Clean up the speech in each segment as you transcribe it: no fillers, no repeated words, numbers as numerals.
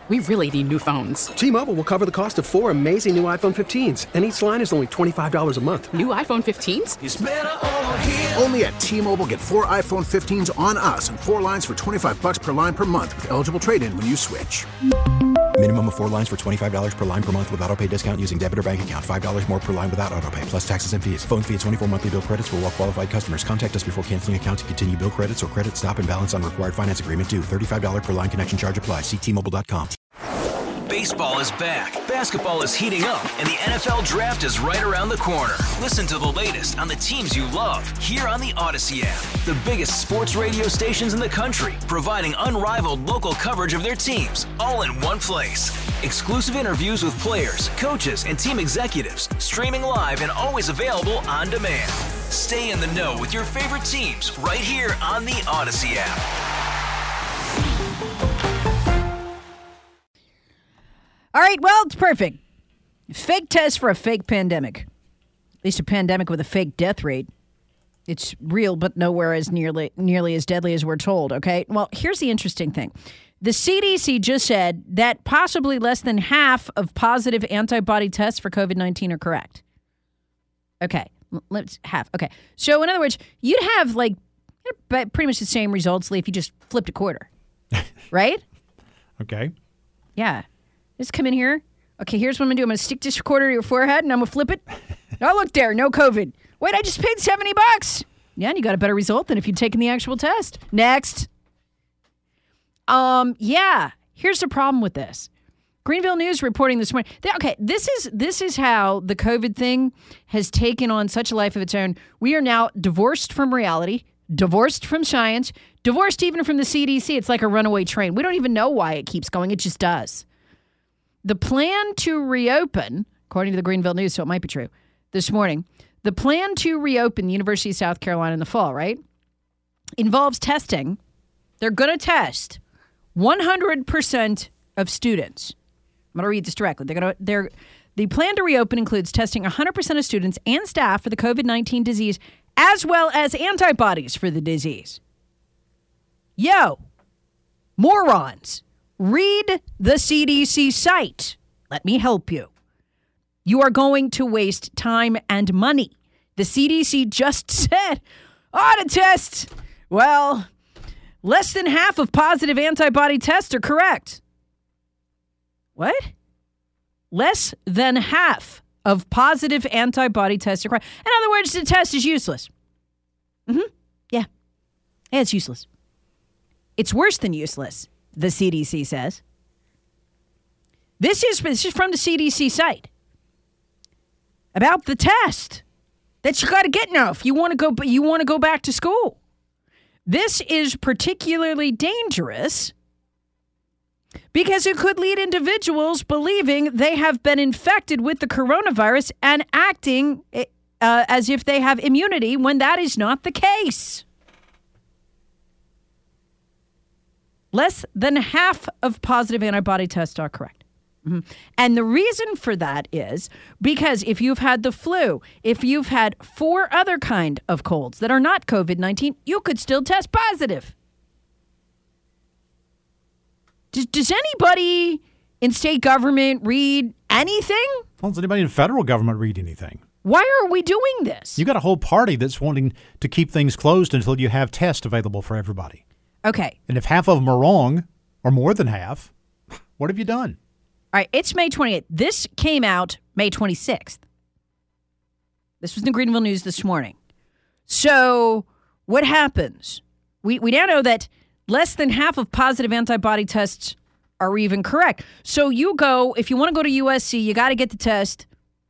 We really need new phones. T-Mobile will cover the cost of 4 amazing new iPhone 15s, and each line is only $25 a month. New iPhone 15s? It's better over here. Only at T-Mobile, get 4 iPhone 15s on us and 4 lines for $25 per line per month with eligible trade-in when you switch. Minimum of 4 lines for $25 per line per month with autopay discount using debit or bank account. $5 more per line without autopay, plus taxes and fees. Phone fee at 24 monthly bill credits for well-qualified customers. Contact us before canceling account to continue bill credits or credit stop and balance on required finance agreement due. $35 per line connection charge applies. See T-Mobile.com. Baseball is back, basketball is heating up, and the NFL Draft is right around the corner. Listen to the latest on the teams you love here on the Odyssey app. The biggest sports radio stations in the country, providing unrivaled local coverage of their teams, all in one place. Exclusive interviews with players, coaches, and team executives, streaming live and always available on demand. Stay in the know with your favorite teams right here on the Odyssey app. All right, well, it's perfect. Fake test for a fake pandemic. At least a pandemic with a fake death rate. It's real, but nowhere as nearly as deadly as we're told, okay? Well, here's the interesting thing. The CDC just said that possibly less than half of positive antibody tests for COVID-19 are correct. Okay, let's half. Okay, so in other words, you'd have pretty much the same results if you just flipped a quarter, right? Okay. Yeah. Just come in here. Okay, here's what I'm going to do. I'm going to stick this quarter to your forehead, and I'm going to flip it. Oh, look there. No COVID. Wait, I just paid $70. Yeah, and you got a better result than if you'd taken the actual test. Next. Yeah. Here's the problem with this. Greenville News reporting this morning. Okay, this is how the COVID thing has taken on such a life of its own. We are now divorced from reality, divorced from science, divorced even from the CDC. It's like a runaway train. We don't even know why it keeps going. It just does. The plan to reopen, according to the Greenville News, so it might be true, this morning, the plan to reopen the University of South Carolina in the fall, right, involves testing. They're going to test 100% of students. I'm going to read this directly. The plan to reopen includes testing 100% of students and staff for the COVID-19 disease, as well as antibodies for the disease. Yo, morons. Read the CDC site. Let me help you. You are going to waste time and money. The CDC just said, the tests. Well, less than half of positive antibody tests are correct. What? Less than half of positive antibody tests are correct. In other words, the test is useless. Yeah, it's useless. It's worse than useless. The CDC says. This is from the CDC site about the test that you got to get now if you want to go back to school. This is particularly dangerous because it could lead individuals believing they have been infected with the coronavirus and acting as if they have immunity when that is not the case. Less than half of positive antibody tests are correct. And the reason for that is because if you've had the flu, if you've had 4 other kind of colds that are not COVID-19, you could still test positive. Does anybody in state government read anything? Well, does anybody in federal government read anything? Why are we doing this? You got a whole party that's wanting to keep things closed until you have tests available for everybody. Okay. And if half of them are wrong, or more than half, what have you done? All right, it's May 28th. This came out May 26th. This was in the Greenville News this morning. So what happens? We now know that less than half of positive antibody tests are even correct. So you go, if you want to go to USC, you got to get the test.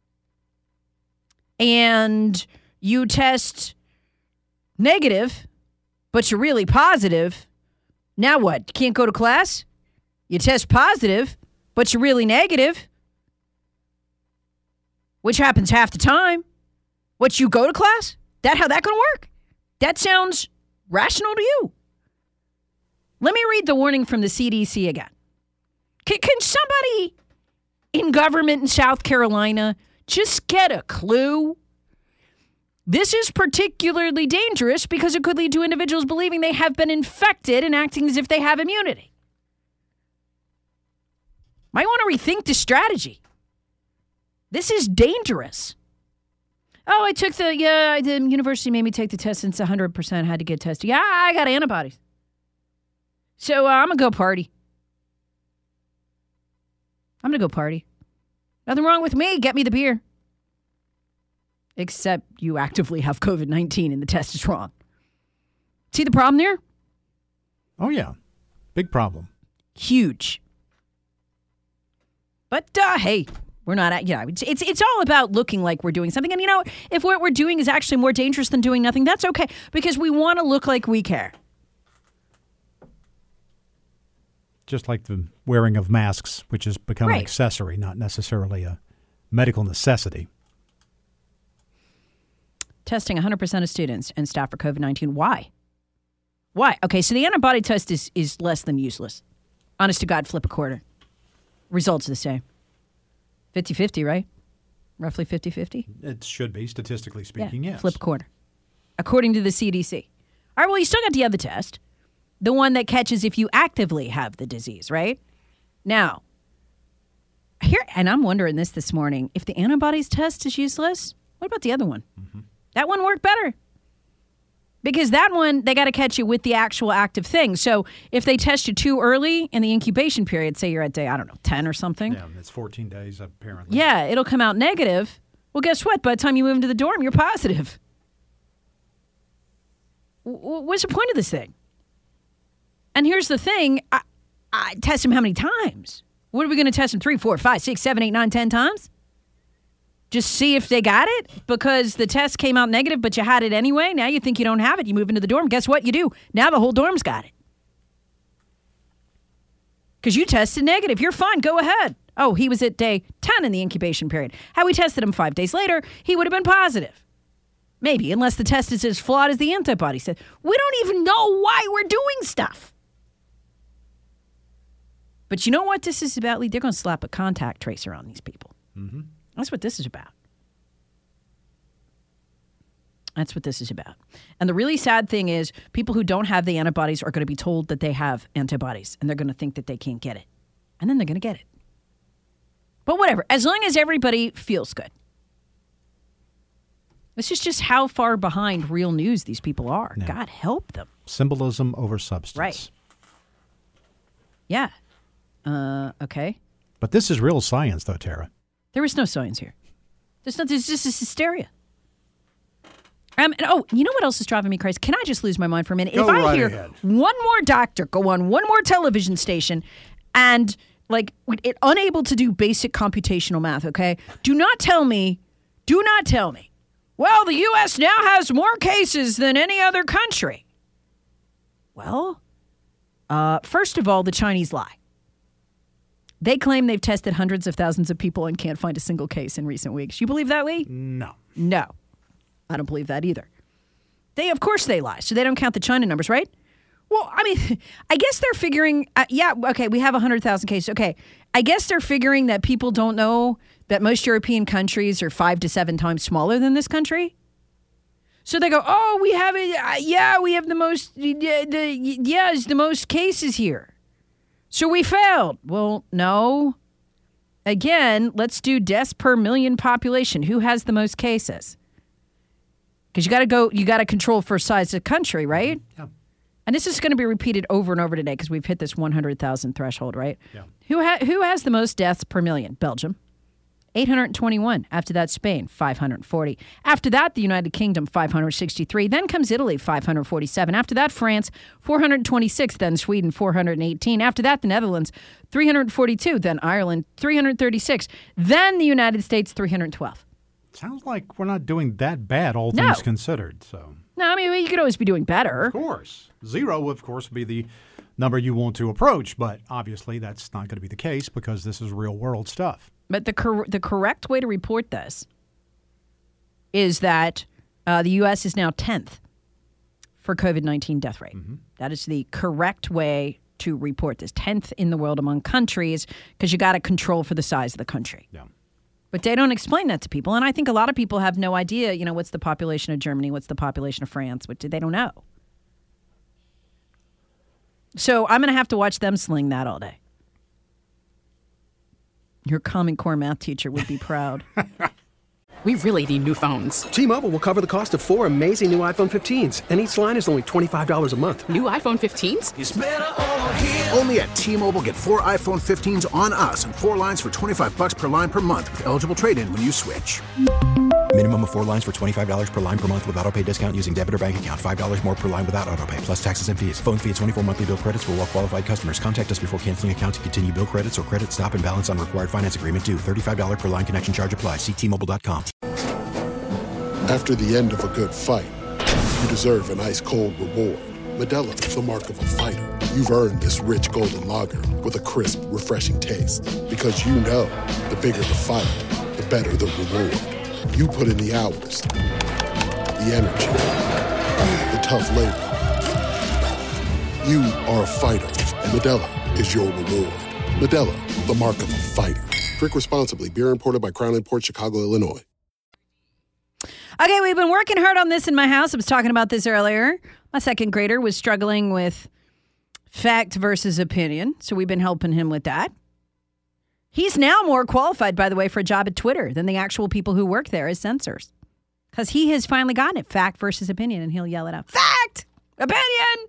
And you test negative, but you're really positive. Now what? You can't go to class? You test positive, but you're really negative, which happens half the time. What, you go to class? How that going to work? That sounds rational to you. Let me read the warning from the CDC again. Can somebody in government in South Carolina just get a clue? This is particularly dangerous because it could lead to individuals believing they have been infected and acting as if they have immunity. Might want to rethink the strategy. This is dangerous. Oh, I took the university made me take the test since 100% had to get tested. Yeah, I got antibodies. So I'm going to go party. I'm going to go party. Nothing wrong with me. Get me the beer. Except you actively have COVID-19 and the test is wrong. See the problem there? Oh, yeah. Big problem. Huge. But hey, we're not at, it's all about looking like we're doing something. And if what we're doing is actually more dangerous than doing nothing, that's okay because we want to look like we care. Just like the wearing of masks, which has become an accessory, not necessarily a medical necessity. Testing 100% of students and staff for COVID-19. Why? Okay, so the antibody test is less than useless. Honest to God, flip a quarter. Results the same. 50-50, right? Roughly 50-50? It should be, statistically speaking, yes. Flip a quarter. According to the CDC. All right, well, you still got the other test. The one that catches if you actively have the disease, right? Now, here, and I'm wondering this morning, if the antibodies test is useless, what about the other one? Mm-hmm. That one worked better. Because that one, they got to catch you with the actual active thing. So if they test you too early in the incubation period, say you're at day, 10 or something. Yeah, it's 14 days apparently. Yeah, it'll come out negative. Well, guess what? By the time you move into the dorm, you're positive. What's the point of this thing? And here's the thing. I test them how many times? What are we going to test them? 3, 4, 5, 6, 7, 8, 9, 10 times? Just see if they got it because the test came out negative, but you had it anyway. Now you think you don't have it. You move into the dorm. Guess what you do? Now the whole dorm's got it. Because you tested negative. You're fine. Go ahead. Oh, he was at day 10 in the incubation period. Had we tested him 5 days later, he would have been positive. Maybe, unless the test is as flawed as the antibody said. We don't even know why we're doing stuff. But you know what this is about, Lee? They're going to slap a contact tracer on these people. Mm-hmm. That's what this is about. That's what this is about. And the really sad thing is people who don't have the antibodies are going to be told that they have antibodies, and they're going to think that they can't get it. And then they're going to get it. But whatever, as long as everybody feels good. This is just how far behind real news these people are. Yeah. God help them. Symbolism over substance. Right. Yeah. Okay. But this is real science, though, Tara. There is no science here. There's just this hysteria. And you know what else is driving me crazy? Can I just lose my mind for a minute? Go if I right hear ahead. One more doctor go on one more television station and unable to do basic computational math, okay? Do not tell me, well, the U.S. now has more cases than any other country. Well, first of all, the Chinese lie. They claim they've tested hundreds of thousands of people and can't find a single case in recent weeks. You believe that, Lee? No. No. I don't believe that either. Of course they lie, so they don't count the China numbers, right? Well, I mean, I guess they're figuring, we have 100,000 cases. Okay, I guess they're figuring that people don't know that most European countries are 5 to 7 times smaller than this country. So they go, oh, we have it. We have the most, it's the most cases here. So we failed. Well, no. Again, let's do deaths per million population. Who has the most cases? Because you got to control for size of country, right? Yeah. And this is going to be repeated over and over today because we've hit this 100,000 threshold, right? Yeah. Who has the most deaths per million? Belgium. 821. After that, Spain, 540. After that, the United Kingdom, 563. Then comes Italy, 547. After that, France, 426. Then Sweden, 418. After that, the Netherlands, 342. Then Ireland, 336. Then the United States, 312. Sounds like we're not doing that bad, all things considered. So no, I mean, you could always be doing better. Of course. 0, of course, would be the number you want to approach. But obviously, that's not going to be the case because this is real-world stuff. But the correct way to report this is that the U.S. is now 10th for COVID-19 death rate. Mm-hmm. That is the correct way to report this. 10th in the world among countries because you got to control for the size of the country. Yeah. But they don't explain that to people. And I think a lot of people have no idea, what's the population of Germany, what's the population of France, which they don't know. So I'm going to have to watch them sling that all day. Your Common Core math teacher would be proud. We really need new phones. T-Mobile will cover the cost of 4 amazing new iPhone 15s, and each line is only $25 a month. New iPhone 15s? It's better over here. Only at T-Mobile, get 4 iPhone 15s on us and 4 lines for $25 per line per month with eligible trade-in when you switch. Minimum of 4 lines for $25 per line per month with autopay discount using debit or bank account. $5 more per line without autopay, plus taxes and fees. Phone fee at 24 monthly bill credits for well-qualified customers. Contact us before canceling account to continue bill credits or credit stop and balance on required finance agreement due. $35 per line connection charge applies. See T-Mobile.com. After the end of a good fight, you deserve an ice-cold reward. Modelo is the mark of a fighter. You've earned this rich golden lager with a crisp, refreshing taste. Because you know, the bigger the fight, the better the reward. You put in the hours, the energy, the tough labor. You are a fighter, and Modelo is your reward. Modelo, the mark of a fighter. Drink responsibly. Beer imported by Crown Imports, Chicago, Illinois. Okay, we've been working hard on this in my house. I was talking about this earlier. My second grader was struggling with fact versus opinion, so we've been helping him with that. He's now more qualified, by the way, for a job at Twitter than the actual people who work there as censors. Because he has finally gotten it, fact versus opinion, and he'll yell it out, fact, opinion.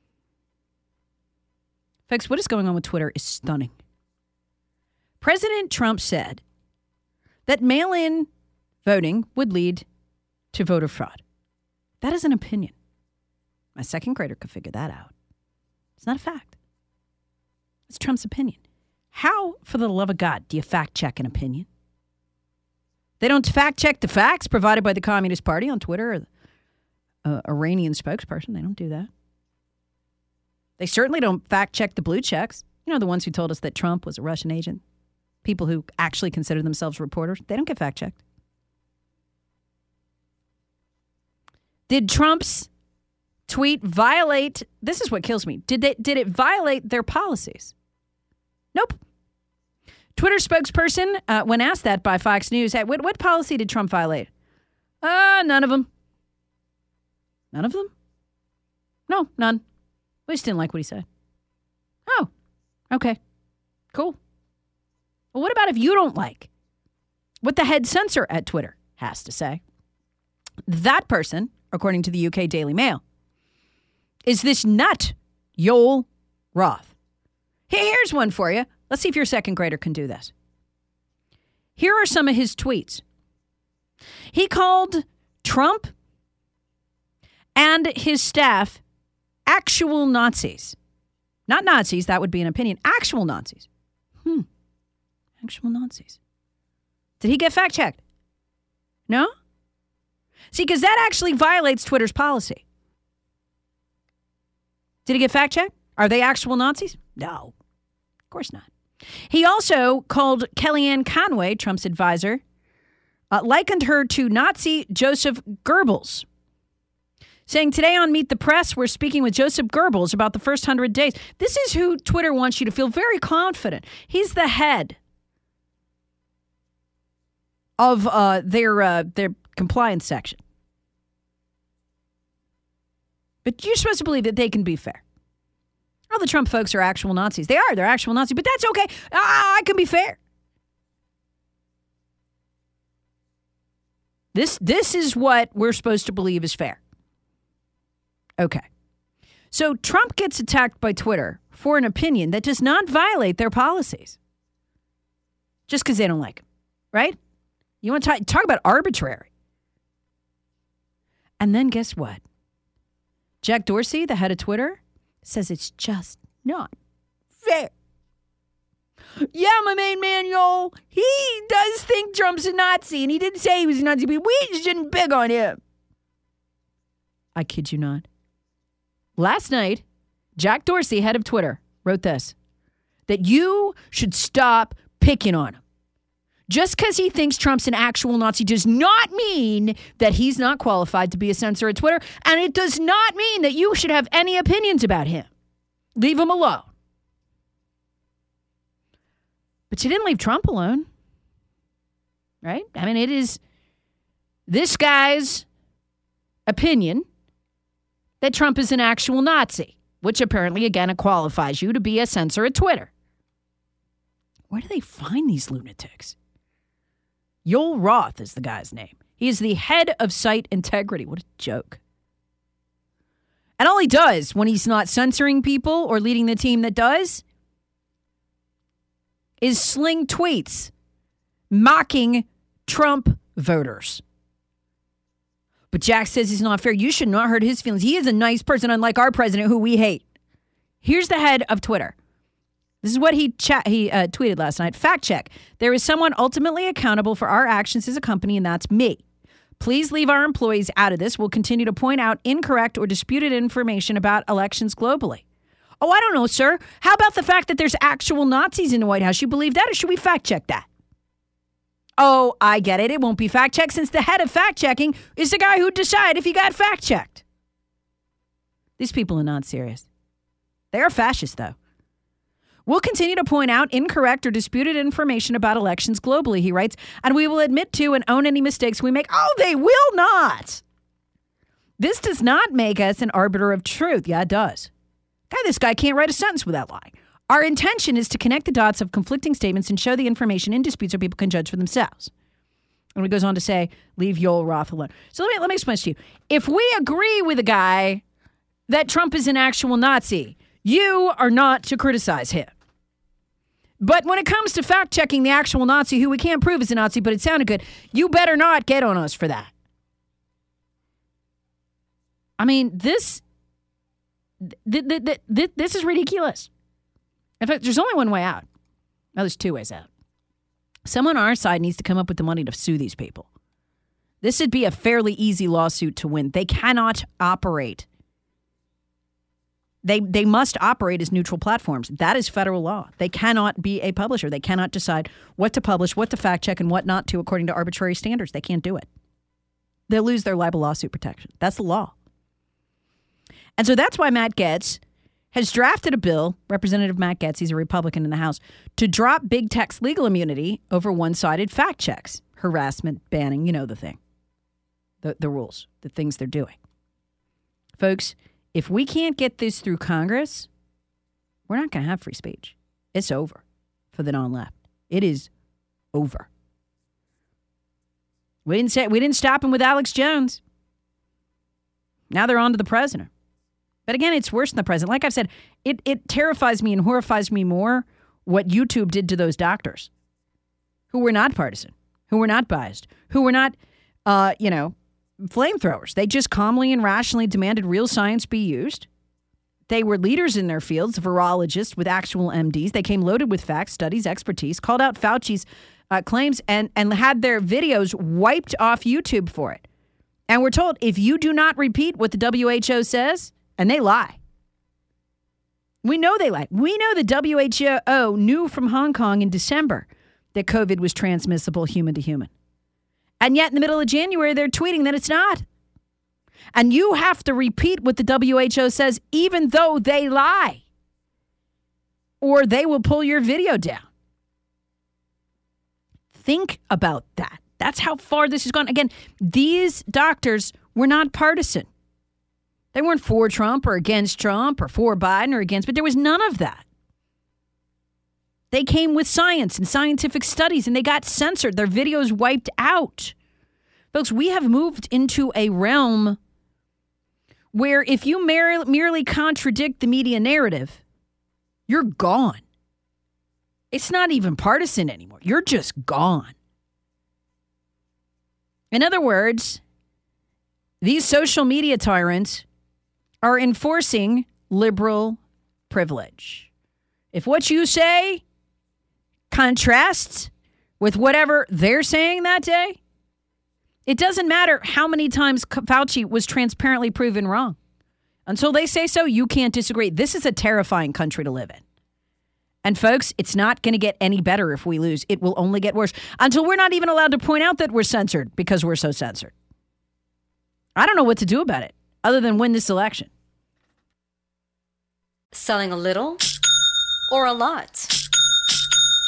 Folks, what is going on with Twitter is stunning. President Trump said that mail-in voting would lead to voter fraud. That is an opinion. My second grader could figure that out. It's not a fact. It's Trump's opinion. How, for the love of God, do you fact-check an opinion? They don't fact-check the facts provided by the Communist Party on Twitter or the Iranian spokesperson. They don't do that. They certainly don't fact-check the blue checks. You know, the ones who told us that Trump was a Russian agent. People who actually consider themselves reporters. They don't get fact-checked. Did Trump's tweet violate, this is what kills me, did it violate their policies? Nope. Twitter spokesperson, when asked that by Fox News, what policy did Trump violate? None of them. None of them? No, none. We just didn't like what he said. Oh, okay. Cool. Well, what about if you don't like what the head censor at Twitter has to say? That person, according to the UK Daily Mail, is this nut, Yoel Roth. Here's one for you. Let's see if your second grader can do this. Here are some of his tweets. He called Trump and his staff actual Nazis. Not Nazis, that would be an opinion. Actual Nazis. Actual Nazis. Did he get fact-checked? No? See, because that actually violates Twitter's policy. Did he get fact-checked? Are they actual Nazis? No. Of course not. He also called Kellyanne Conway, Trump's advisor, likened her to Nazi Joseph Goebbels, saying, today on Meet the Press, we're speaking with Joseph Goebbels about the first 100 days. This is who Twitter wants you to feel very confident. He's the head of their compliance section. But you're supposed to believe that they can be fair. All the Trump folks are actual Nazis. They are. They're actual Nazis. But that's okay. I can be fair. This is what we're supposed to believe is fair. Okay. So Trump gets attacked by Twitter for an opinion that does not violate their policies. Just because they don't like him. Right? You want to talk about arbitrary. And then guess what? Jack Dorsey, the head of Twitter, says it's just not fair. Yeah, my main man, Yoel, he does think Trump's a Nazi, and he didn't say he was a Nazi, but we just didn't big on him. I kid you not. Last night, Jack Dorsey, head of Twitter, wrote this, that you should stop picking on him. Just because he thinks Trump's an actual Nazi does not mean that he's not qualified to be a censor at Twitter, and it does not mean that you should have any opinions about him. Leave him alone. But you didn't leave Trump alone, right? I mean, it is this guy's opinion that Trump is an actual Nazi, which apparently, again, qualifies you to be a censor at Twitter. Where do they find these lunatics? Yoel Roth is the guy's name. He is the head of site integrity. What a joke. And all he does when he's not censoring people or leading the team that does is sling tweets mocking Trump voters. But Jack says he's not fair. You should not hurt his feelings. He is a nice person, unlike our president, who we hate. Here's the head of Twitter. This is what he tweeted last night. Fact check. There is someone ultimately accountable for our actions as a company, and that's me. Please leave our employees out of this. We'll continue to point out incorrect or disputed information about elections globally. Oh, I don't know, sir. How about the fact that there's actual Nazis in the White House? You believe that, or should we fact check that? Oh, I get it. It won't be fact checked since the head of fact checking is the guy who decided if he got fact checked. These people are not serious. They are fascists, though. We'll continue to point out incorrect or disputed information about elections globally, he writes, and we will admit to and own any mistakes we make. Oh, they will not. This does not make us an arbiter of truth. Yeah, it does. This guy can't write a sentence without lying. Our intention is to connect the dots of conflicting statements and show the information in dispute so people can judge for themselves. And he goes on to say, leave Yoel Roth alone. So let me explain this to you. If we agree with a guy that Trump is an actual Nazi, you are not to criticize him. But when it comes to fact-checking the actual Nazi, who we can't prove is a Nazi, but it sounded good, you better not get on us for that. I mean, this is ridiculous. In fact, there's only one way out. Now, there's two ways out. Someone on our side needs to come up with the money to sue these people. This would be a fairly easy lawsuit to win. They cannot operate. They must operate as neutral platforms. That is federal law. They cannot be a publisher. They cannot decide what to publish, what to fact check, and what not to according to arbitrary standards. They can't do it. They'll lose their libel lawsuit protection. That's the law. And so that's why Matt Gaetz has drafted a bill, Representative Matt Gaetz, he's a Republican in the House, to drop big tech's legal immunity over one-sided fact checks, harassment, banning, you know the thing, the rules, the things they're doing. Folks, if we can't get this through Congress, we're not going to have free speech. It's over for the non-left. It is over. We didn't stop him with Alex Jones. Now they're on to the president. But again, it's worse than the president. Like I've said, it terrifies me and horrifies me more what YouTube did to those doctors who were not partisan, who were not biased, who were not, flamethrowers. They just calmly and rationally demanded real science be used. They were leaders in their fields, virologists with actual MDs. They came loaded with facts, studies, expertise, called out Fauci's claims, and had their videos wiped off YouTube for it. And we're told, if you do not repeat what the WHO says, and they lie. We know they lie. We know the WHO knew from Hong Kong in December that COVID was transmissible human to human. And yet in the middle of January, they're tweeting that it's not. And you have to repeat what the WHO says, even though they lie. Or they will pull your video down. Think about that. That's how far this has gone. Again, these doctors were not partisan. They weren't for Trump or against Trump or for Biden or against, but there was none of that. They came with science and scientific studies, and they got censored. Their videos wiped out. Folks, we have moved into a realm where if you merely contradict the media narrative, you're gone. It's not even partisan anymore. You're just gone. In other words, these social media tyrants are enforcing liberal privilege. If what you say contrasts with whatever they're saying that day, it doesn't matter how many times Fauci was transparently proven wrong. Until they say so, you can't disagree. This is a terrifying country to live in. And folks, it's not going to get any better if we lose. It will only get worse until we're not even allowed to point out that we're censored because we're so censored. I don't know what to do about it other than win this election. Selling a little or a lot?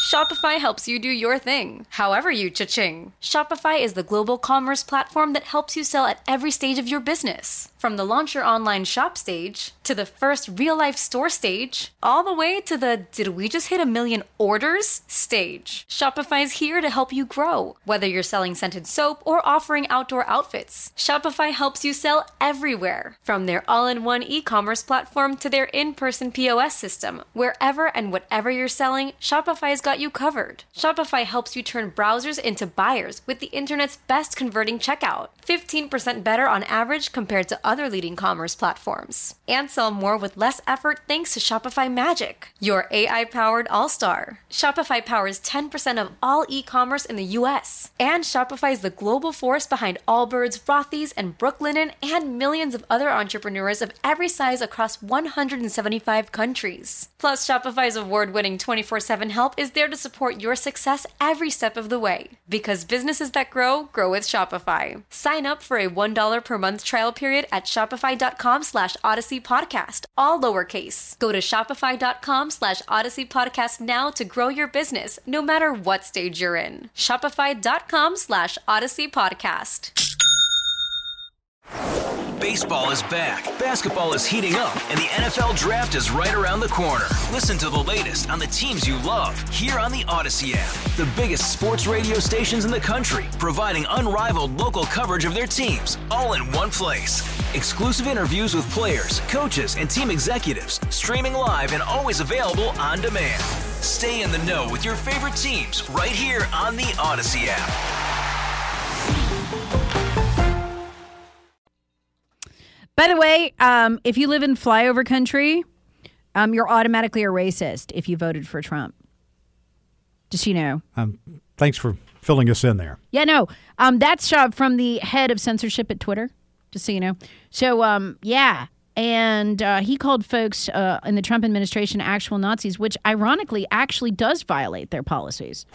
Shopify helps you do your thing, however you cha-ching. Shopify is the global commerce platform that helps you sell at every stage of your business. From the launch your online shop stage, to the first real-life store stage, all the way to the did we just hit 1 million orders stage. Shopify's here to help you grow. Whether you're selling scented soap or offering outdoor outfits, Shopify helps you sell everywhere. From their all-in-one e-commerce platform to their in-person POS system, wherever and whatever you're selling, Shopify's got you covered. Shopify helps you turn browsers into buyers with the internet's best converting checkout. 15% better on average compared to other leading commerce platforms. And sell more with less effort thanks to Shopify Magic, your AI-powered all-star. Shopify powers 10% of all e-commerce in the U.S. And Shopify is the global force behind Allbirds, Rothy's, and Brooklinen, and millions of other entrepreneurs of every size across 175 countries. Plus, Shopify's award-winning 24/7 help is there to support your success every step of the way. Because businesses that grow, grow with Shopify. Sign up for a $1 per month trial period at shopify.com/Odyssey Podcast, all lowercase. Go to shopify.com/Odyssey Podcast now to grow your business, no matter what stage you're in. Shopify.com/Odyssey Podcast. Baseball is back, basketball is heating up, and the NFL Draft is right around the corner. Listen to the latest on the teams you love here on the Odyssey app. The biggest sports radio stations in the country, providing unrivaled local coverage of their teams, all in one place. Exclusive interviews with players, coaches, and team executives, streaming live and always available on demand. Stay in the know with your favorite teams right here on the Odyssey app. By the way, if you live in flyover country, you're automatically a racist if you voted for Trump. Just so you know. Thanks for filling us in there. Yeah, no. That's from the head of censorship at Twitter, just so you know. So, yeah. And he called folks in the Trump administration actual Nazis, which ironically actually does violate their policies.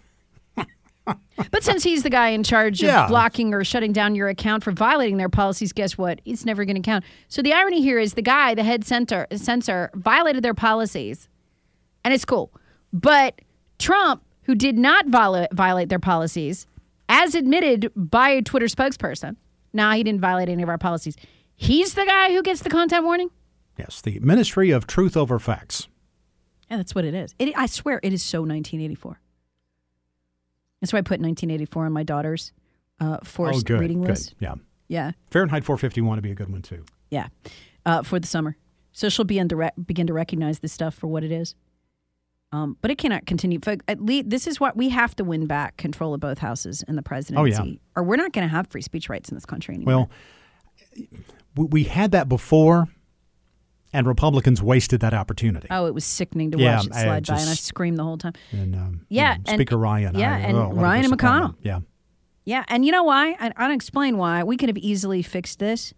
But since he's the guy in charge of blocking or shutting down your account for violating their policies, guess what? It's never going to count. So the irony here is the guy, the head censor, violated their policies, and it's cool. But Trump, who did not violate their policies, as admitted by a Twitter spokesperson, he didn't violate any of our policies. He's the guy who gets the content warning? Yes, the Ministry of Truth Over Facts. Yeah, that's what it is. I swear it is so 1984. That's why I put 1984 on my daughter's forced reading list. Good. Yeah. Yeah. Fahrenheit 451 would be a good one, too. Yeah. For the summer. So she'll begin to recognize this stuff for what it is. But it cannot continue. This is what we have to win back control of both houses and the presidency. Oh, yeah. Or we're not going to have free speech rights in this country anymore. Well, we had that before, and Republicans wasted that opportunity. Oh, it was sickening to watch it slide by, and I screamed the whole time. And, and Speaker Ryan. Ryan and McConnell. Yeah. Yeah, and you know why? I'll explain why. We could have easily fixed this.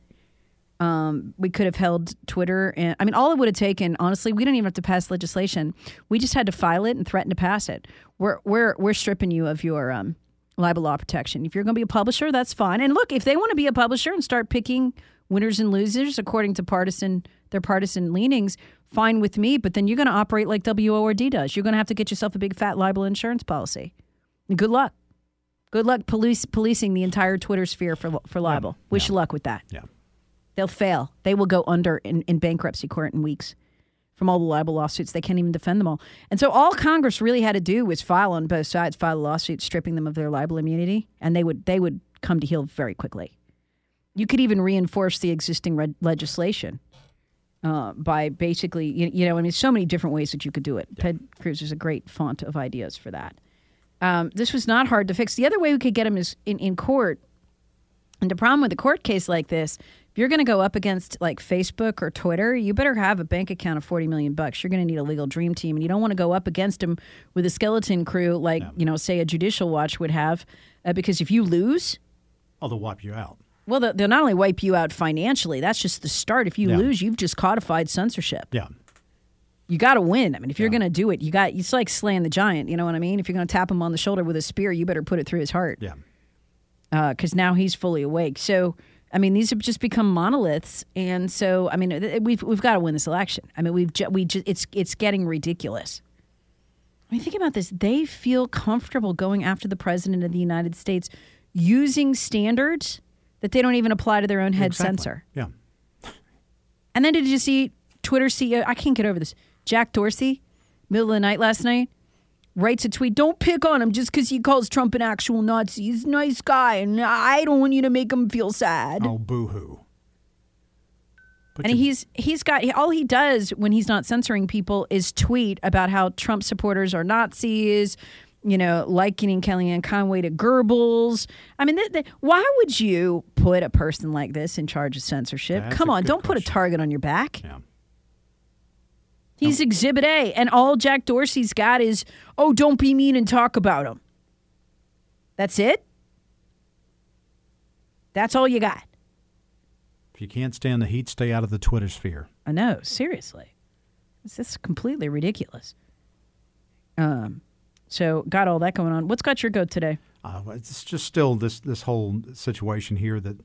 We could have held Twitter. And all it would have taken, honestly, we don't even have to pass legislation. We just had to file it and threaten to pass it. We're stripping you of your libel law protection. If you're going to be a publisher, that's fine. And look, if they want to be a publisher and start picking winners and losers according to their partisan leanings, fine with me. But then you're going to operate like WORD does. You're going to have to get yourself a big fat libel insurance policy. And good luck. Good luck policing the entire Twitter sphere for libel. Wish you luck with that. Yeah. They'll fail. They will go under in bankruptcy court in weeks from all the libel lawsuits. They can't even defend them all. And so all Congress really had to do was file on both sides, file a lawsuit stripping them of their libel immunity, and they would come to heel very quickly. You could even reinforce the existing legislation by basically, so many different ways that you could do it. Yeah. Ted Cruz is a great font of ideas for that. This was not hard to fix. The other way we could get him is in court. And the problem with a court case like this, if you're going to go up against like Facebook or Twitter, you better have a bank account of $40 million. You're going to need a legal dream team, and you don't want to go up against them with a skeleton crew like, say a Judicial Watch would have, because if you lose, they'll wipe you out. Well, they'll not only wipe you out financially, that's just the start. If you lose, you've just codified censorship. Yeah. You got to win. If you're going to do it, it's like slaying the giant. You know what I mean? If you're going to tap him on the shoulder with a spear, you better put it through his heart. Yeah. Because now he's fully awake. So, these have just become monoliths, and so we've got to win this election. It's getting ridiculous. mean, think about this. They feel comfortable going after the president of the United States using standards that they don't even apply to their own head censor. Yeah. And then did you see Twitter CEO, I can't get over this, Jack Dorsey, middle of the night last night, writes a tweet, don't pick on him just because he calls Trump an actual Nazi. He's a nice guy, and I don't want you to make him feel sad. Oh, boo-hoo. And he's got, all he does when he's not censoring people is tweet about how Trump supporters are Nazis, likening Kellyanne Conway to Goebbels. I mean, why would you put a person like this in charge of censorship? Come on, don't put a target on your back. Yeah. He's Exhibit A, and all Jack Dorsey's got is, oh, don't be mean and talk about him. That's it? That's all you got. If you can't stand the heat, stay out of the Twitter sphere. I know, seriously. This is completely ridiculous. So got all that going on. What's got your goat today? It's just still this whole situation here that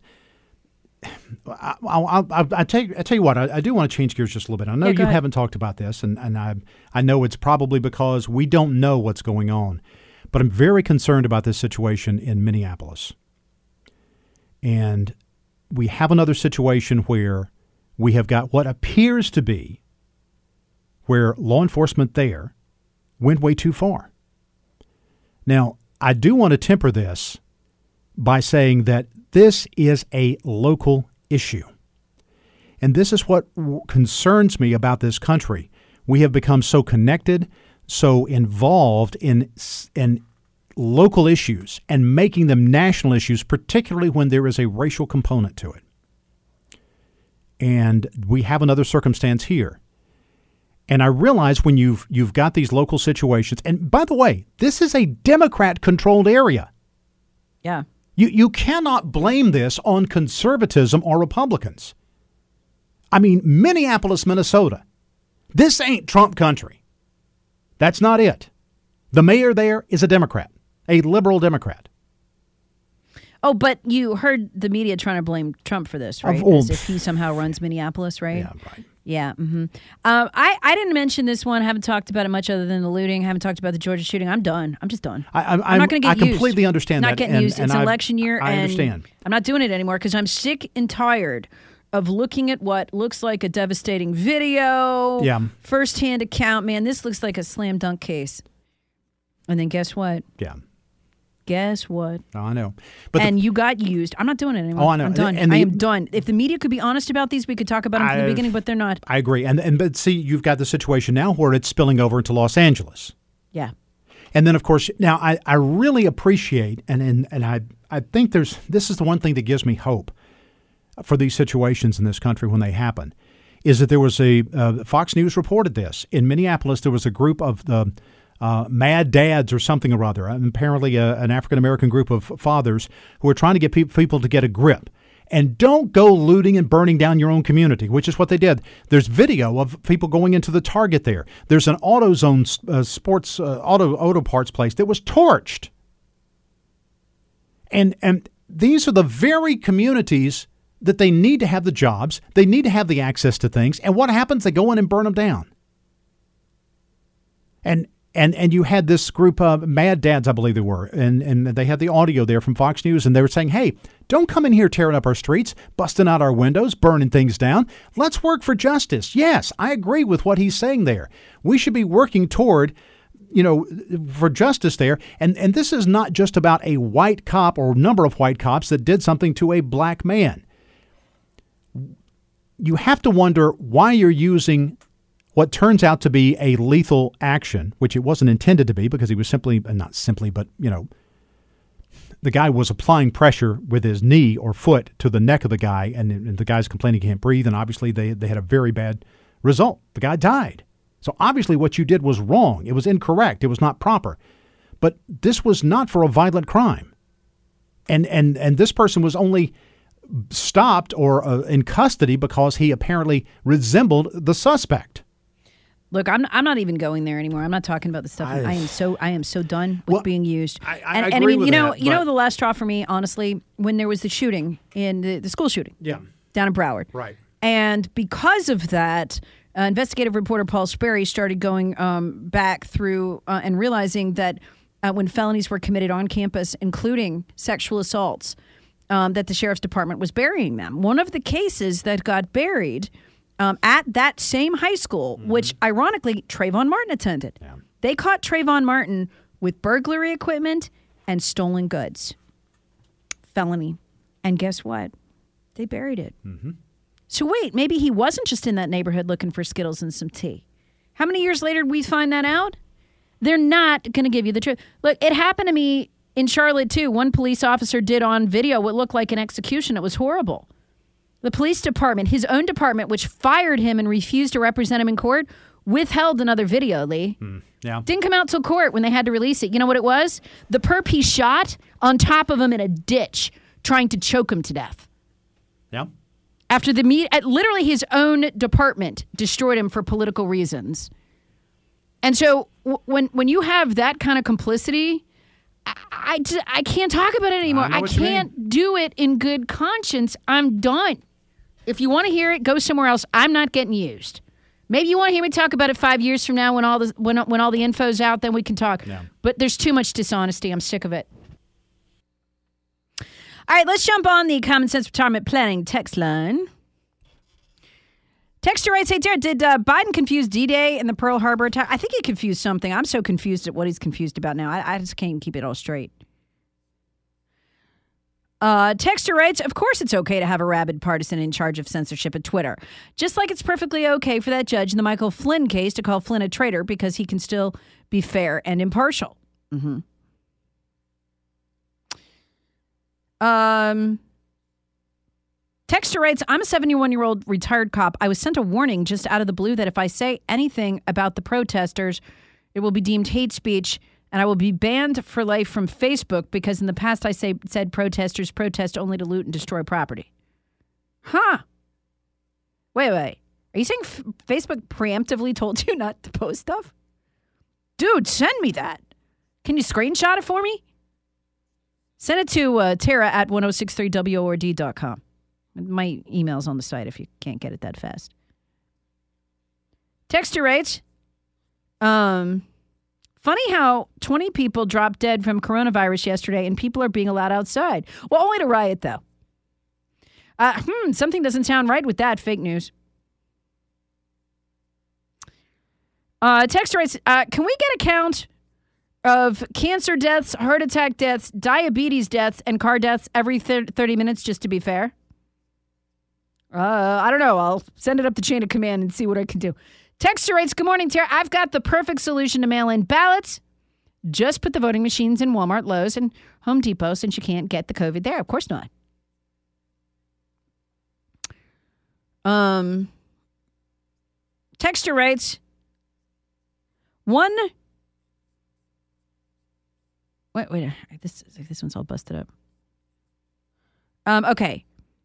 I tell you what, I do want to change gears just a little bit. I know you haven't talked about this, and I know it's probably because we don't know what's going on, but I'm very concerned about this situation in Minneapolis. And we have another situation where we have got what appears to be where law enforcement there went way too far. Now, I do want to temper this by saying that this is a local issue. And this is what concerns me about this country. We have become so connected, so involved in local issues and making them national issues, particularly when there is a racial component to it. And we have another circumstance here. And I realize when you've got these local situations, and by the way, this is a Democrat-controlled area. Yeah. You cannot blame this on conservatism or Republicans. I mean, Minneapolis, Minnesota, this ain't Trump country. That's not it. The mayor there is a Democrat, a liberal Democrat. Oh, but you heard the media trying to blame Trump for this, right? As if he somehow runs Minneapolis, right? Yeah, right. Yeah. Mm-hmm. I didn't mention this one. I haven't talked about it much other than the looting. I haven't talked about the Georgia shooting. I'm done. I'm just done. I'm not going to get used. I completely understand that. Not getting used. It's election year. I understand. I'm not doing it anymore because I'm sick and tired of looking at what looks like a devastating video. Yeah. Firsthand account. Man, this looks like a slam dunk case. And then guess what? Yeah. Guess what? Oh, I know. And you got used. I'm not doing it anymore. Oh, I know. I'm done. I am done. If the media could be honest about these, we could talk about them from the beginning, but they're not. I agree. But see, you've got the situation now where it's spilling over into Los Angeles. Yeah. And then, of course, now I really appreciate, and I think this is the one thing that gives me hope for these situations in this country when they happen, is that there was Fox News reported this. In Minneapolis, there was a group of the Mad Dads or something or other, apparently an African-American group of fathers who are trying to get people to get a grip. And don't go looting and burning down your own community, which is what they did. There's video of people going into the Target there. There's an AutoZone sports auto parts place that was torched. And these are the very communities that they need to have the jobs. They need to have the access to things. And what happens? They go in and burn them down. And you had this group of Mad Dads, I believe they were, and they had the audio there from Fox News, and they were saying, hey, don't come in here tearing up our streets, busting out our windows, burning things down. Let's work for justice. Yes, I agree with what he's saying there. We should be working toward, for justice there. And this is not just about a white cop or number of white cops that did something to a black man. You have to wonder why you're using what turns out to be a lethal action, which it wasn't intended to be because he was not simply, but, the guy was applying pressure with his knee or foot to the neck of the guy, and the guy's complaining he can't breathe, and obviously they had a very bad result. The guy died. So obviously what you did was wrong. It was incorrect. It was not proper. But this was not for a violent crime. And this person was only stopped or in custody because he apparently resembled the suspect. Look, I'm not even going there anymore. I'm not talking about the stuff. I am so done with being used. I agree with that, you know the last straw for me, honestly, when there was the shooting in the school shooting, yeah, down in Broward, right, and because of that, Investigative reporter Paul Sperry started going back through and realizing that when felonies were committed on campus, including sexual assaults, that the sheriff's department was burying them. One of the cases that got buried at that same high school, which ironically Trayvon Martin attended. Yeah. They caught Trayvon Martin with burglary equipment and stolen goods. Felony. And guess what? They buried it. Mm-hmm. So wait, maybe he wasn't just in that neighborhood looking for Skittles and some tea. How many years later did we find that out? They're not going to give you the truth. Look, it happened to me in Charlotte, too. One police officer did on video what looked like an execution. It was horrible. The police department, his own department, which fired him and refused to represent him in court, withheld another video, Lee. Yeah. Didn't come out till court when they had to release it. You know what it was? The perp he shot on top of him in a ditch, trying to choke him to death. Yeah. After literally his own department destroyed him for political reasons. And so when you have that kind of complicity, I can't talk about it anymore. I can't do it in good conscience. I'm done. If you want to hear it, go somewhere else. I'm not getting used. Maybe you want to hear me talk about it 5 years from now when all the info's out, then we can talk. Yeah. But there's too much dishonesty. I'm sick of it. All right, let's jump on the Common Sense Retirement Planning text line. Texter writes, hey, Tara, did Biden confuse D-Day and the Pearl Harbor attack? I think he confused something. I'm so confused at what he's confused about now. I just can't keep it all straight. Texter writes, of course it's okay to have a rabid partisan in charge of censorship at Twitter. Just like it's perfectly okay for that judge in the Michael Flynn case to call Flynn a traitor because he can still be fair and impartial. Mm-hmm. Texter writes, I'm a 71-year-old retired cop. I was sent a warning just out of the blue that if I say anything about the protesters, it will be deemed hate speech and I will be banned for life from Facebook because in the past I said protesters protest only to loot and destroy property. Huh. Wait. Are you saying Facebook preemptively told you not to post stuff? Dude, send me that. Can you screenshot it for me? Send it to Tara at 1063WORD.com. My email's on the site if you can't get it that fast. Texter writes, funny how 20 people dropped dead from coronavirus yesterday and people are being allowed outside. Well, only to riot, though. Something doesn't sound right with that. Fake news. Texter writes, can we get a count of cancer deaths, heart attack deaths, diabetes deaths, and car deaths every 30 minutes just to be fair? I don't know. I'll send it up the chain of command and see what I can do. Texter writes, good morning, Tara. I've got the perfect solution to mail-in ballots. Just put the voting machines in Walmart, Lowe's, and Home Depot since you can't get the COVID there. Of course not. Texter writes, Wait. This one's all busted up. Okay.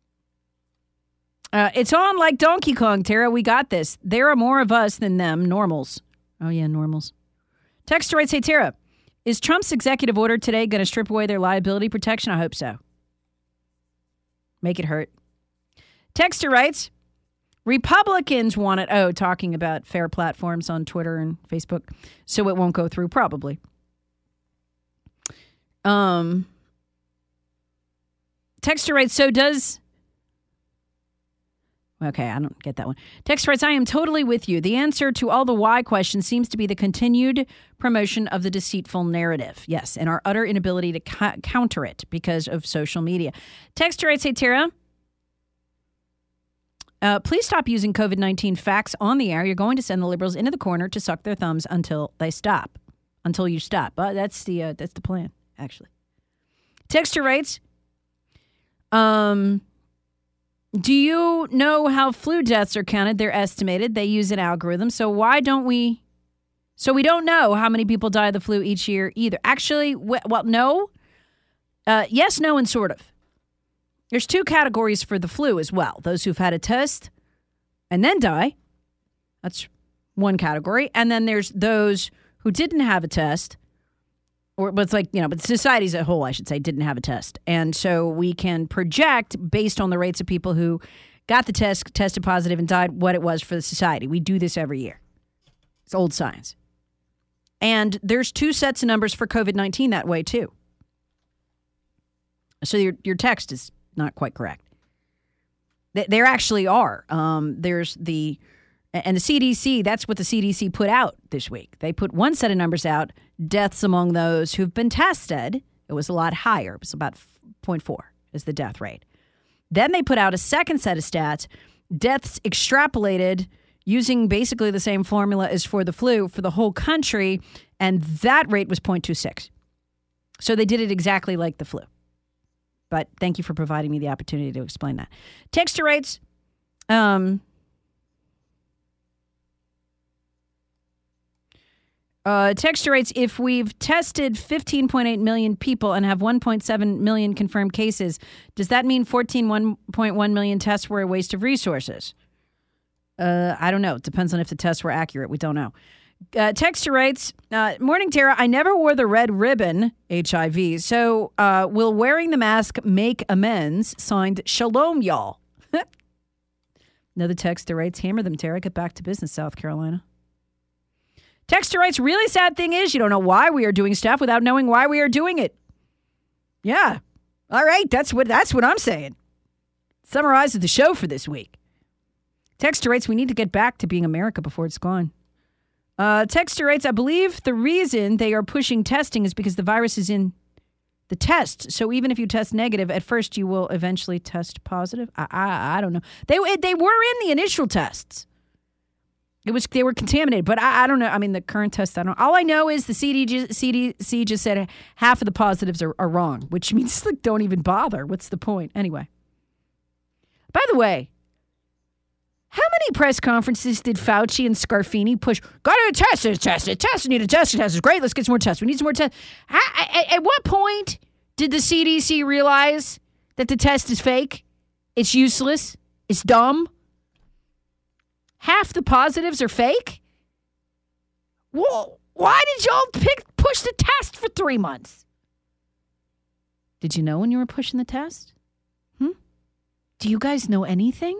It's on like Donkey Kong, Tara. We got this. There are more of us than them. Normals. Oh, yeah, normals. Texter writes, hey, Tara, is Trump's executive order today going to strip away their liability protection? I hope so. Make it hurt. Texter writes, Republicans want it. Oh, talking about fair platforms on Twitter and Facebook. So it won't go through, probably. Texter writes, so does... Okay, I don't get that one. Texter writes, I am totally with you. The answer to all the why questions seems to be the continued promotion of the deceitful narrative. Yes, and our utter inability to counter it because of social media. Texter writes, hey, Tara, please stop using COVID-19 facts on the air. You're going to send the liberals into the corner to suck their thumbs until you stop. That's the plan, actually. Texter writes, do you know how flu deaths are counted? They're estimated. They use an algorithm. So we don't know how many people die of the flu each year either. Actually, well, no. Yes, no, and sort of. There's two categories for the flu as well. Those who've had a test and then die. That's one category. And then there's those who didn't have a test. But society as a whole, I should say, didn't have a test. And so we can project based on the rates of people who got the test, tested positive, and died, what it was for the society. We do this every year. It's old science. And there's 2 sets of numbers for COVID-19 that way, too. So your text is not quite correct. There actually are. There's the CDC, that's what the CDC put out this week. They put one set of numbers out, deaths among those who've been tested. It was a lot higher. It was about 0.4 is the death rate. Then they put out a second set of stats, deaths extrapolated using basically the same formula as for the flu for the whole country, and that rate was 0.26. So they did it exactly like the flu. But thank you for providing me the opportunity to explain that. Texture rates. Texture rates, if we've tested 15.8 million people and have 1.7 million confirmed cases, does that mean 1.1 million tests were a waste of resources? I don't know. It depends on if the tests were accurate. We don't know. Texture rates. Morning, Tara. I never wore the red ribbon, HIV. So will wearing the mask make amends? Signed, Shalom, y'all. Another texture rates. Hammer them, Tara. Get back to business, South Carolina. Texture rates. Really sad thing is you don't know why we are doing stuff without knowing why we are doing it. Yeah. All right. That's what I'm saying. Summarizes the show for this week. Texture rates. We need to get back to being America before it's gone. Texture rates, I believe the reason they are pushing testing is because the virus is in the test. So even if you test negative, at first you will eventually test positive. I don't know. They were in the initial tests. They were contaminated, but I don't know. I mean, the current test, I don't know. All I know is the CDC just said half of the positives are wrong, which means like don't even bother. What's the point? Anyway. By the way, how many press conferences did Fauci and Scarfini push? Got to test it. Need a test. It's great. Let's get some more tests. We need some more tests. At what point did the CDC realize that the test is fake? It's useless. It's dumb. Half the positives are fake? Well, why did y'all push the test for 3 months? Did you know when you were pushing the test? Do you guys know anything?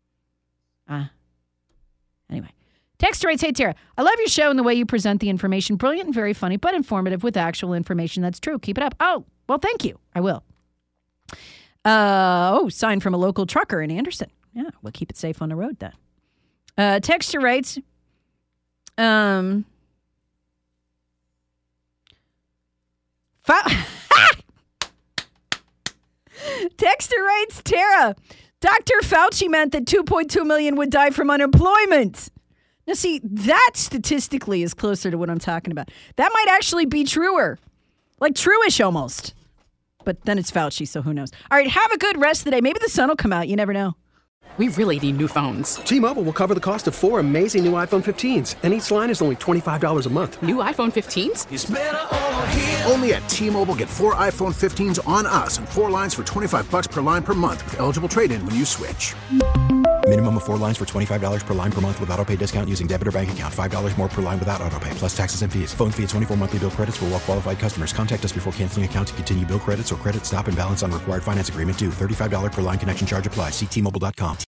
Anyway. Texture rates, hey Tara, I love your show and the way you present the information. Brilliant and very funny, but informative with actual information that's true. Keep it up. Oh, well, thank you. I will. Sign from a local trucker in Anderson. Yeah, we'll keep it safe on the road then. Texture rates. Texture rates, Tara. Dr. Fauci meant that 2.2 million would die from unemployment. Now, see, that statistically is closer to what I'm talking about. That might actually be truer. Like true-ish almost. But then it's Fauci, so who knows. All right, have a good rest of the day. Maybe the sun will come out. You never know. We really need new phones. T-Mobile will cover the cost of 4 amazing new iPhone 15s, and each line is only $25 a month. New iPhone 15s? It's better over here. Only at T-Mobile, get 4 iPhone 15s on us and 4 lines for $25 per line per month with eligible trade-in when you switch. Minimum of 4 lines for $25 per line per month with autopay discount using debit or bank account. $5 more per line without autopay, plus taxes and fees. Phone fee at 24 monthly bill credits for well-qualified customers. Contact us before canceling account to continue bill credits or credit stop and balance on required finance agreement due. $35 per line connection charge applies. See T-Mobile.com.